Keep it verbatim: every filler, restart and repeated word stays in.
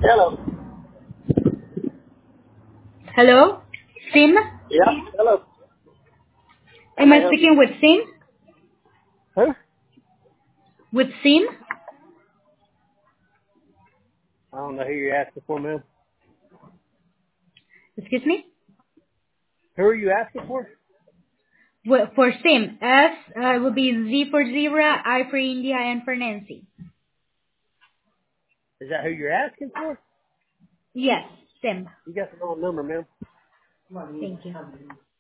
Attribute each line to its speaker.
Speaker 1: Hello.
Speaker 2: Hello? Sim?
Speaker 1: Yeah. Hello. How
Speaker 2: Am
Speaker 1: may I
Speaker 2: I
Speaker 1: help you?
Speaker 2: speaking with Sim?
Speaker 1: Who?
Speaker 2: With Sim?
Speaker 1: I don't know who you're asking for, ma'am.
Speaker 2: Excuse me?
Speaker 1: Who are you asking for?
Speaker 2: Well, for Sim, S uh, will be Z for Zebra, I for India, and for Nancy.
Speaker 1: Is that who you're asking for?
Speaker 2: Yes, Sim.
Speaker 1: You got the wrong number, ma'am.
Speaker 2: Thank you.